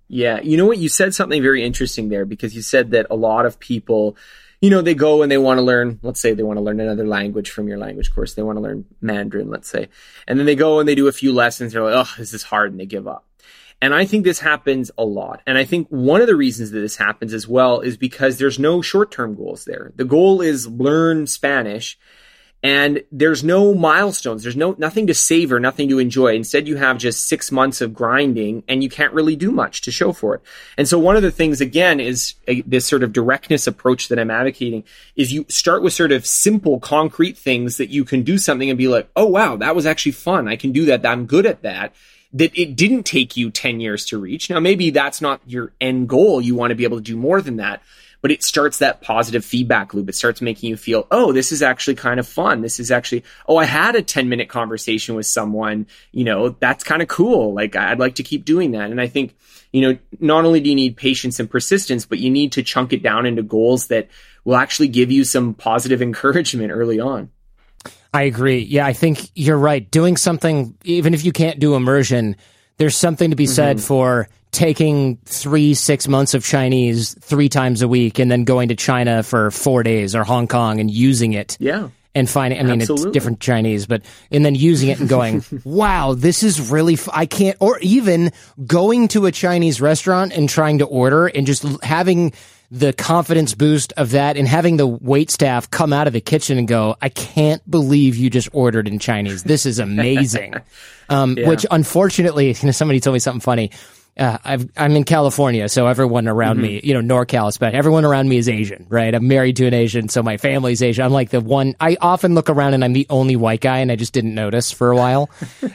Yeah. You know what? You said something very interesting there, because you said that a lot of people, they go and they want to learn, let's say they want to learn another language from your language course. They want to learn Mandarin, let's say. And then they go and they do a few lessons. They're like, oh, this is hard, and they give up. And I think this happens a lot. And I think one of the reasons that this happens as well is because there's no short-term goals there. The goal is learn Spanish, and there's no milestones. There's nothing to savor, nothing to enjoy. Instead, you have just 6 months of grinding, and you can't really do much to show for it. And so one of the things, again, is this sort of directness approach that I'm advocating, is you start with sort of simple, concrete things that you can do something and be like, oh, wow, that was actually fun. I can do that. I'm good at that. That it didn't take you 10 years to reach. Now, maybe that's not your end goal. You want to be able to do more than that. But it starts that positive feedback loop. It starts making you feel, oh, this is actually kind of fun. This is actually, oh, I had a 10-minute conversation with someone, that's kind of cool. Like, I'd like to keep doing that. And I think, not only do you need patience and persistence, but you need to chunk it down into goals that will actually give you some positive encouragement early on. I agree. Yeah, I think you're right. Doing something, even if you can't do immersion, there's something to be said for taking 3-6 months of Chinese 3 times a week and then going to China for 4 days or Hong Kong and using it. Yeah. And finding, it's different Chinese, and then using it and going, wow, this is really, I can't, or even going to a Chinese restaurant and trying to order and just having the confidence boost of that and having the wait staff come out of the kitchen and go, I can't believe you just ordered in Chinese. This is amazing. Which unfortunately, somebody told me something funny. I'm in California, so everyone around me, NorCal especially, everyone around me is Asian, right? I'm married to an Asian, so my family's Asian. I'm like the one, I often look around and I'm the only white guy, and I just didn't notice for a while.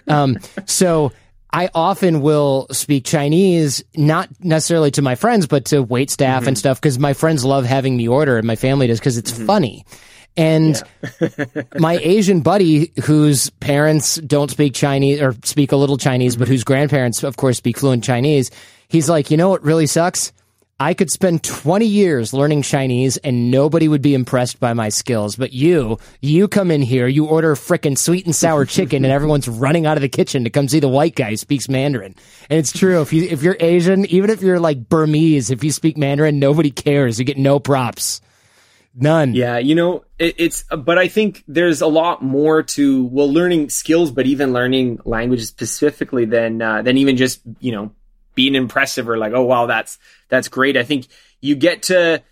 So I often will speak Chinese, not necessarily to my friends, but to wait staff and stuff, because my friends love having me order, and my family does, because it's funny. And my Asian buddy, whose parents don't speak Chinese or speak a little Chinese, but whose grandparents, of course, speak fluent Chinese, he's like, you know what really sucks? I could spend 20 years learning Chinese and nobody would be impressed by my skills. But you come in here, you order frickin' sweet and sour chicken, and everyone's running out of the kitchen to come see the white guy who speaks Mandarin. And it's true. If you're Asian, even if you're like Burmese, if you speak Mandarin, nobody cares. You get no props. None. Yeah, but I think there's a lot more to, learning skills, but even learning languages specifically than even just, being impressive or like, oh, wow, that's great. I think you get to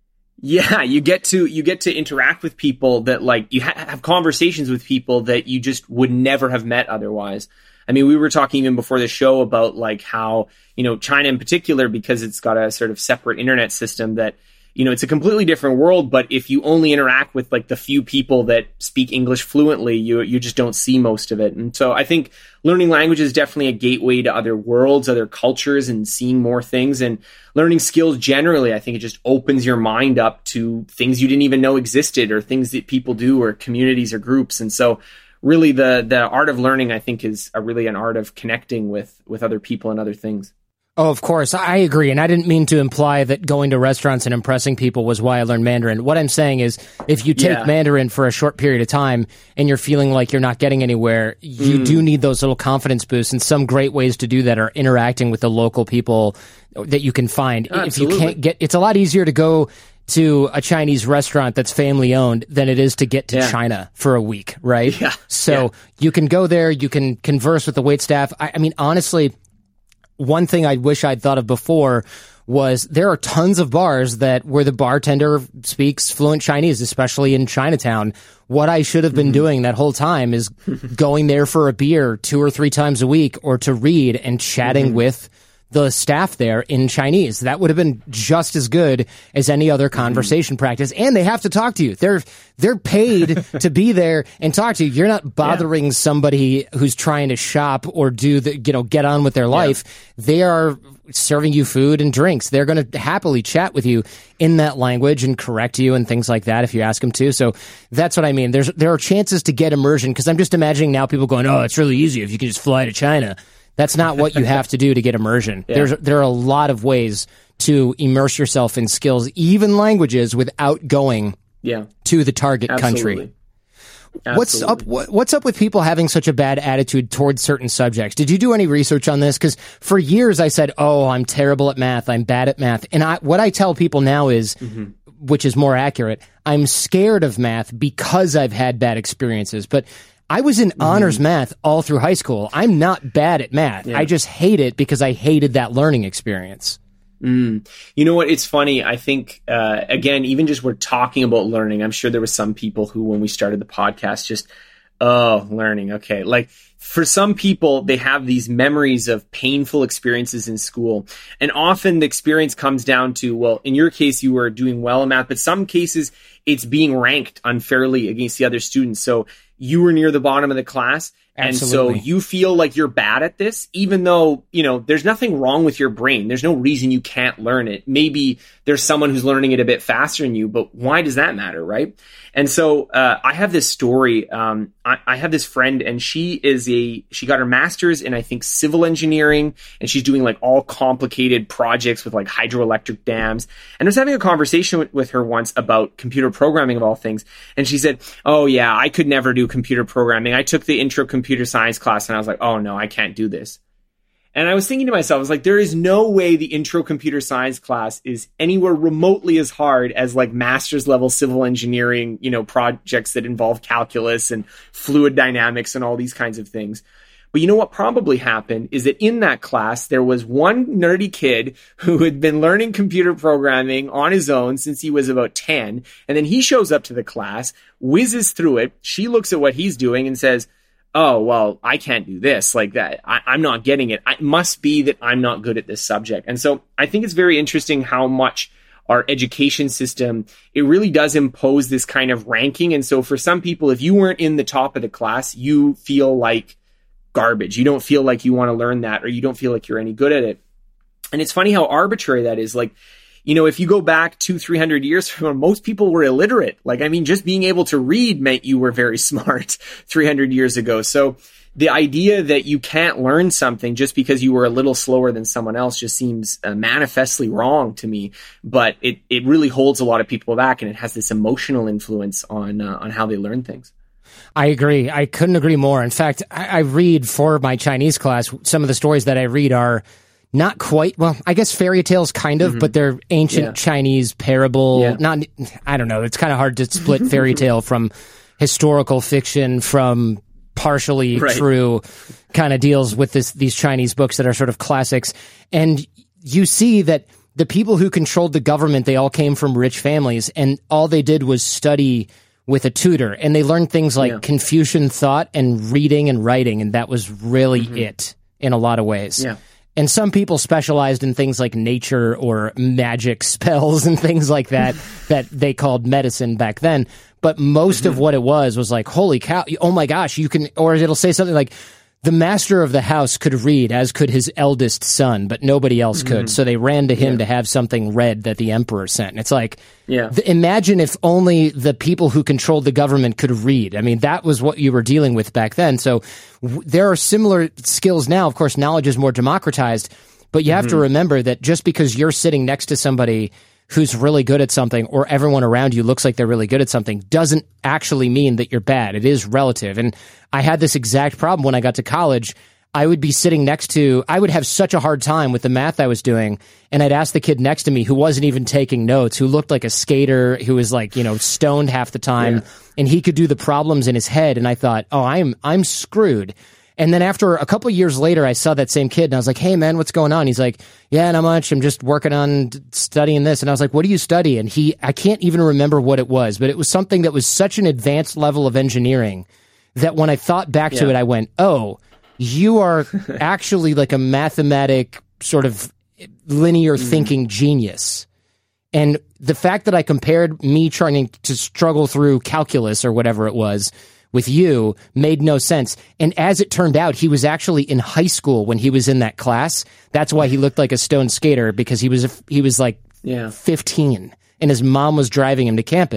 interact with people that like you have conversations with people that you just would never have met otherwise. I mean, we were talking even before the show about like how, China in particular, because it's got a sort of separate internet system that, it's a completely different world, but if you only interact with like the few people that speak English fluently, you just don't see most of it. And so I think learning language is definitely a gateway to other worlds, other cultures, and seeing more things. And learning skills generally, I think it just opens your mind up to things you didn't even know existed, or things that people do, or communities or groups. And so really the art of learning, I think, is really an art of connecting with other people and other things. Oh, of course. I agree. And I didn't mean to imply that going to restaurants and impressing people was why I learned Mandarin. What I'm saying is, if you take Mandarin for a short period of time and you're feeling like you're not getting anywhere, you do need those little confidence boosts. And some great ways to do that are interacting with the local people that you can find. Absolutely. If you can't it's a lot easier to go to a Chinese restaurant that's family owned than it is to get to China for a week, right? Yeah. So you can go there, you can converse with the waitstaff. I mean, honestly, one thing I wish I'd thought of before was there are tons of bars where the bartender speaks fluent Chinese, especially in Chinatown. What I should have been doing that whole time is going there for a beer 2 or 3 times a week, or to read and chatting with the staff there in Chinese. That would have been just as good as any other conversation practice. And they have to talk to you. They're paid to be there and talk to you. You're not bothering somebody who's trying to shop or get on with their life. They are serving you food and drinks. They're going to happily chat with you in that language and correct you and things like that if you ask them to. So that's what I mean. There are chances to get immersion, because I'm just imagining now people going, oh, it's really easy if you can just fly to China. That's not what you have to do to get immersion. There are a lot of ways to immerse yourself in skills, even languages, without going to the target country. What's up with people having such a bad attitude towards certain subjects? Did you do any research on this? Because for years I said, "Oh, I'm terrible at math. I'm bad at math." And what I tell people now is, which is more accurate, I'm scared of math because I've had bad experiences. But I was in honors math all through high school. I'm not bad at math. I just hate it because I hated that learning experience. You know what? It's funny. I think, again, even just we're talking about learning. I'm sure there were some people who, when we started the podcast, just, learning. Okay. Like for some people, they have these memories of painful experiences in school. And often the experience comes down to, well, in your case, you were doing well in math, but some cases it's being ranked unfairly against the other students. So you were near the bottom of the class. Absolutely. And so you feel like you're bad at this, even though, there's nothing wrong with your brain. There's no reason you can't learn it. Maybe there's someone who's learning it a bit faster than you, but why does that matter, right? And so I have this story. I have this friend, and she got her master's in, I think, civil engineering, and she's doing like all complicated projects with like hydroelectric dams. And I was having a conversation with her once about computer programming of all things. And she said, "Oh yeah, I could never do computer programming. I took the intro computer science class," and I was like, "Oh no, I can't do this." And I was thinking to myself, I was like, there is no way the intro computer science class is anywhere remotely as hard as like master's level civil engineering, projects that involve calculus and fluid dynamics and all these kinds of things. But you know what probably happened is that in that class, there was one nerdy kid who had been learning computer programming on his own since he was about 10. And then he shows up to the class, whizzes through it. She looks at what he's doing and says, "Oh, well, I can't do this like that. I'm not getting it. It must be that I'm not good at this subject." And so I think it's very interesting how much our education system, it really does impose this kind of ranking. And so for some people, if you weren't in the top of the class, you feel like garbage. You don't feel like you want to learn that, or you don't feel like you're any good at it. And it's funny how arbitrary that is. Like, if you go back 200-300 years from now, most people were illiterate. Like, I mean, just being able to read meant you were very smart 300 years ago. So the idea that you can't learn something just because you were a little slower than someone else just seems manifestly wrong to me. But it really holds a lot of people back, and it has this emotional influence on how they learn things. I agree. I couldn't agree more. In fact, I read for my Chinese class, some of the stories that I read are not quite, well, I guess fairy tales kind of, but they're ancient Chinese parable. I don't know. It's kind of hard to split fairy tale from historical fiction from partially true kind of deals with these Chinese books that are sort of classics. And you see that the people who controlled the government, they all came from rich families, and all they did was study with a tutor, and they learned things like Confucian thought and reading and writing, and that was really it in a lot of ways. Yeah. And some people specialized in things like nature or magic spells and things like that, that they called medicine back then. But most of what it was like, holy cow, oh my gosh, you can, or it'll say something like, the master of the house could read, as could his eldest son, but nobody else could. So they ran to him to have something read that the emperor sent. And it's like, imagine if only the people who controlled the government could read. I mean, that was what you were dealing with back then. So there are similar skills now. Of course, knowledge is more democratized, but you have to remember that just because you're sitting next to somebody who's really good at something, or everyone around you looks like they're really good at something, doesn't actually mean that you're bad. It is relative. And I had this exact problem when I got to college. I would be sitting I would have such a hard time with the math I was doing, and I'd ask the kid next to me who wasn't even taking notes, who looked like a skater, who was like, stoned half the time, and he could do the problems in his head, and I thought, oh, I'm screwed. And then after a couple of years later, I saw that same kid, and I was like, "Hey, man, what's going on?" He's like, "Yeah, not much. I'm just working on studying this." And I was like, "What do you study?" And I can't even remember what it was, but it was something that was such an advanced level of engineering that when I thought back to it, I went, "Oh, you are actually like a mathematic sort of linear thinking genius." And the fact that I compared me trying to struggle through calculus or whatever it was with you made no sense. And as it turned out, he was actually in high school when he was in that class. That's why he looked like a stone skater, because he was like 15, and his mom was driving him to campus.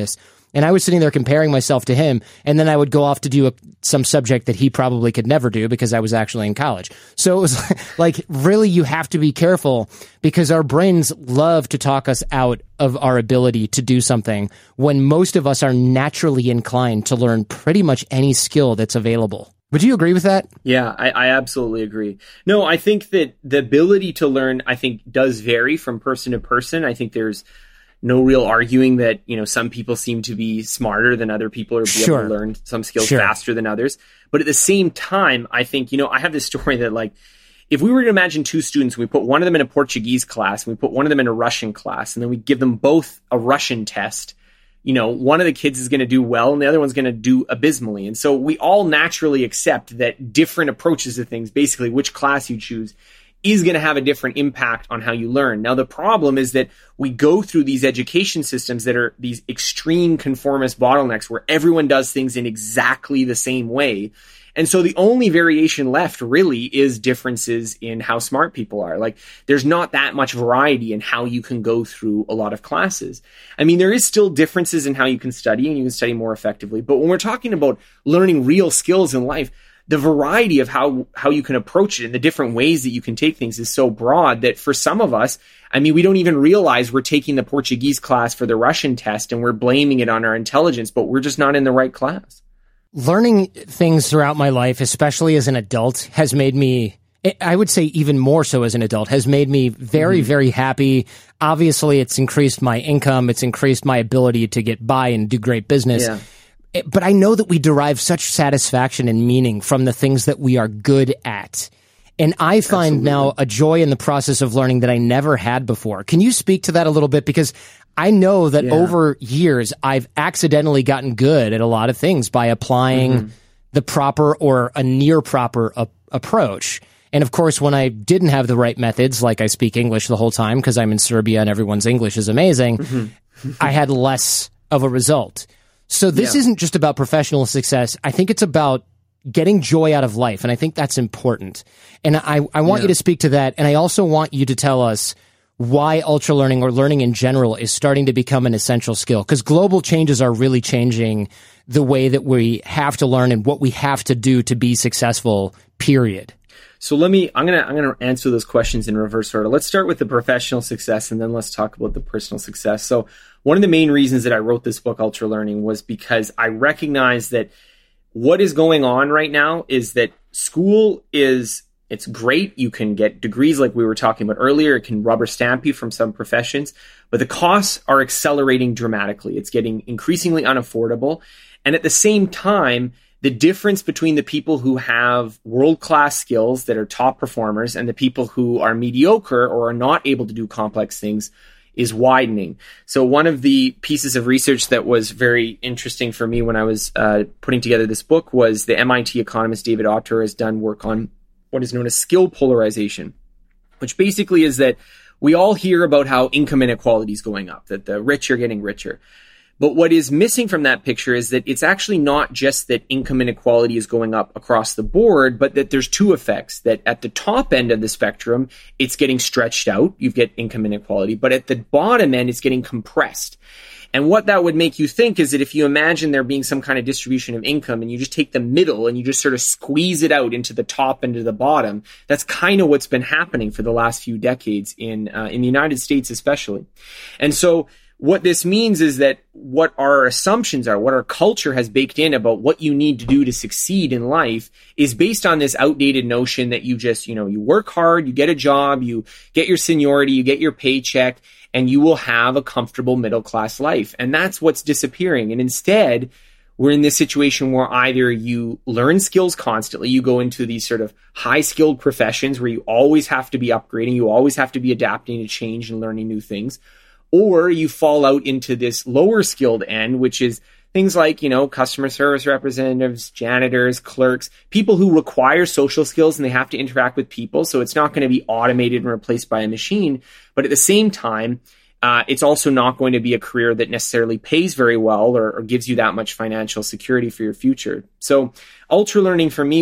And I was sitting there comparing myself to him, and then I would go off to do some subject that he probably could never do because I was actually in college. So it was like, really, you have to be careful because our brains love to talk us out of our ability to do something when most of us are naturally inclined to learn pretty much any skill that's available. Would you agree with that? Yeah, I absolutely agree. No, I think that the ability to learn, I think, does vary from person to person. I think there's no real arguing that, some people seem to be smarter than other people or be able to learn some skills faster than others. But at the same time, I think, I have this story that, like, if we were to imagine two students, we put one of them in a Portuguese class, and we put one of them in a Russian class, and then we give them both a Russian test, one of the kids is going to do well and the other one's going to do abysmally. And so we all naturally accept that different approaches to things, basically which class you choose, is going to have a different impact on how you learn. Now, the problem is that we go through these education systems that are these extreme conformist bottlenecks where everyone does things in exactly the same way. And so the only variation left really is differences in how smart people are. Like, there's not that much variety in how you can go through a lot of classes. I mean, there is still differences in how you can study and you can study more effectively. But when we're talking about learning real skills in life, the variety of how you can approach it and the different ways that you can take things is so broad that for some of us, I mean, we don't even realize we're taking the Portuguese class for the Russian test and we're blaming it on our intelligence, but we're just not in the right class. Learning things throughout my life, especially as an adult, has made me, I would say even more so as an adult, has made me very, very happy. Obviously, it's increased my income. It's increased my ability to get by and do great business. Yeah. But I know that we derive such satisfaction and meaning from the things that we are good at. And I find now a joy in the process of learning that I never had before. Can you speak to that a little bit? Because I know that over years, I've accidentally gotten good at a lot of things by applying the proper or a near proper approach. And of course, when I didn't have the right methods, like I speak English the whole time because I'm in Serbia and everyone's English is amazing, I had less of a result. So this isn't just about professional success. I think it's about getting joy out of life. And I think that's important. And I want you to speak to that. And I also want you to tell us why ultra learning or learning in general is starting to become an essential skill, because global changes are really changing the way that we have to learn and what we have to do to be successful, period. So I'm going to answer those questions in reverse order. Let's start with the professional success and then let's talk about the personal success. So one of the main reasons that I wrote this book, Ultra Learning, was because I recognize that what is going on right now is that school it's great. You can get degrees like we were talking about earlier. It can rubber stamp you from some professions, but the costs are accelerating dramatically. It's getting increasingly unaffordable. And at the same time, the difference between the people who have world-class skills that are top performers and the people who are mediocre or are not able to do complex things is widening. So one of the pieces of research that was very interesting for me when I was putting together this book was the MIT economist David Autor has done work on what is known as skill polarization, which basically is that we all hear about how income inequality is going up, that the rich are getting richer. But what is missing from that picture is that it's actually not just that income inequality is going up across the board, but that there's two effects. That at the top end of the spectrum, it's getting stretched out. You get income inequality. But at the bottom end, it's getting compressed. And what that would make you think is that if you imagine there being some kind of distribution of income and you just take the middle and you just sort of squeeze it out into the top and to the bottom, that's kind of what's been happening for the last few decades in the United States especially. And so what this means is that what our assumptions are, what our culture has baked in about what you need to do to succeed in life is based on this outdated notion that you just, you work hard, you get a job, you get your seniority, you get your paycheck, and you will have a comfortable middle-class life. And that's what's disappearing. And instead, we're in this situation where either you learn skills constantly, you go into these sort of high-skilled professions where you always have to be upgrading, you always have to be adapting to change and learning new things, or you fall out into this lower skilled end, which is things like, customer service representatives, janitors, clerks, people who require social skills and they have to interact with people. So it's not going to be automated and replaced by a machine. But at the same time, it's also not going to be a career that necessarily pays very well or gives you that much financial security for your future. So ultra learning for me was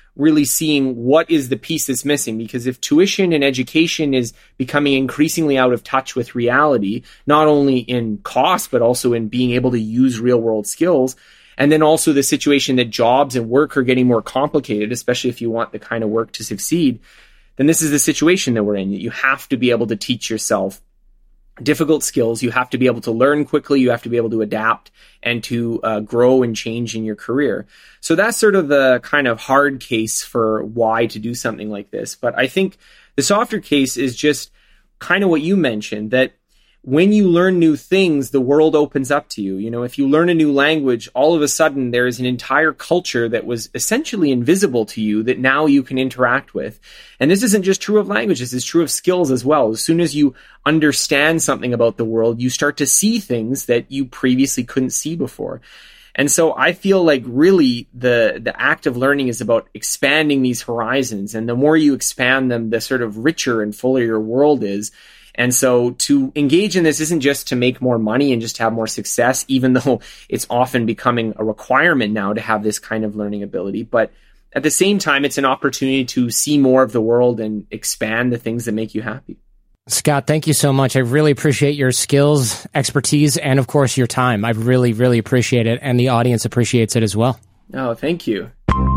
really seeing what is the piece that's missing. Because if tuition and education is becoming increasingly out of touch with reality, not only in cost, but also in being able to use real world skills, and then also the situation that jobs and work are getting more complicated, especially if you want the kind of work to succeed, then this is the situation that we're in. You have to be able to teach yourself difficult skills. You have to be able to learn quickly. You have to be able to adapt and to grow and change in your career. So that's sort of the kind of hard case for why to do something like this. But I think the softer case is just kind of what you mentioned, that when you learn new things, the world opens up to you. You know, if you learn a new language, all of a sudden there is an entire culture that was essentially invisible to you that now you can interact with. And this isn't just true of languages, it's true of skills as well. As soon as you understand something about the world, you start to see things that you previously couldn't see before. And so I feel like really the act of learning is about expanding these horizons. And the more you expand them, the sort of richer and fuller your world is. And so to engage in this isn't just to make more money and just have more success, even though it's often becoming a requirement now to have this kind of learning ability. But at the same time, it's an opportunity to see more of the world and expand the things that make you happy. Scott, thank you so much. I really appreciate your skills, expertise, and of course your time. I really, really appreciate it. And the audience appreciates it as well. Oh, thank you.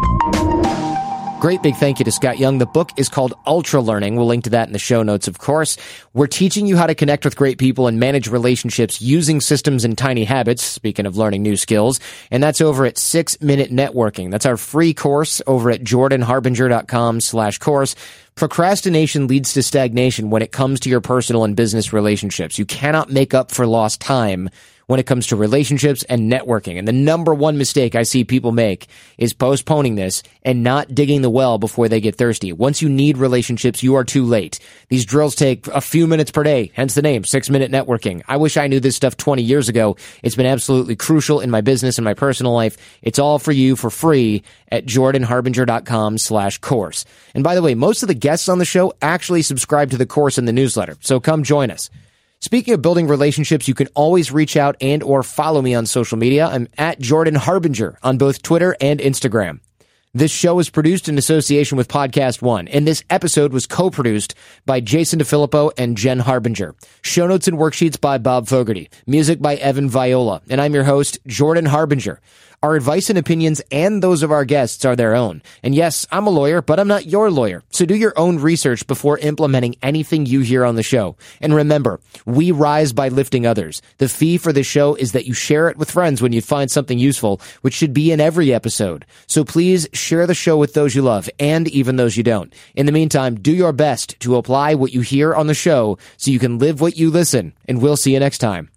Great big thank you to Scott Young. The book is called Ultra Learning. We'll link to that in the show notes, of course. We're teaching you how to connect with great people and manage relationships using systems and tiny habits, speaking of learning new skills. And that's over at 6 Minute Networking. That's our free course over at jordanharbinger.com/course. Procrastination leads to stagnation when it comes to your personal and business relationships. You cannot make up for lost time when it comes to relationships and networking. And the number one mistake I see people make is postponing this and not digging the well before they get thirsty. Once you need relationships, you are too late. These drills take a few minutes per day, hence the name, 6 Minute Networking. I wish I knew this stuff 20 years ago. It's been absolutely crucial in my business and my personal life. It's all for you for free at jordanharbinger.com/course. And by the way, most of the guests on the show actually subscribe to the course in the newsletter, so come join us. Speaking of building relationships, you can always reach out and or follow me on social media. I'm at Jordan Harbinger on both Twitter and Instagram. This show is produced in association with Podcast One, and this episode was co-produced by Jason DeFilippo and Jen Harbinger. Show notes and worksheets by Bob Fogarty. Music by Evan Viola. And I'm your host, Jordan Harbinger. Our advice and opinions and those of our guests are their own. And yes, I'm a lawyer, but I'm not your lawyer. So do your own research before implementing anything you hear on the show. And remember, we rise by lifting others. The fee for the show is that you share it with friends when you find something useful, which should be in every episode. So please share the show with those you love and even those you don't. In the meantime, do your best to apply what you hear on the show so you can live what you listen. And we'll see you next time.